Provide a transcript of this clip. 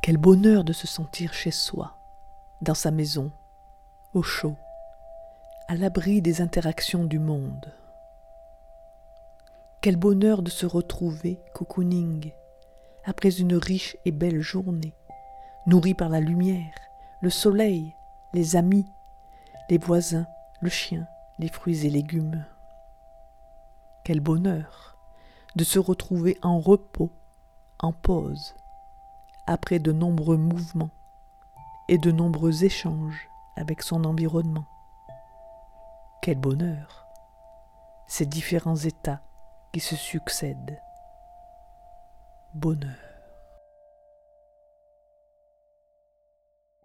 Quel bonheur de se sentir chez soi, dans sa maison, au chaud, à l'abri des interactions du monde. Quel bonheur de se retrouver cocooning après une riche et belle journée, nourrie par la lumière, le soleil, les amis, les voisins, le chien, les fruits et légumes. Quel bonheur de se retrouver en repos, en pause, après de nombreux mouvements et de nombreux échanges avec son environnement. Quel bonheur, ces différents états qui se succèdent. Bonheur.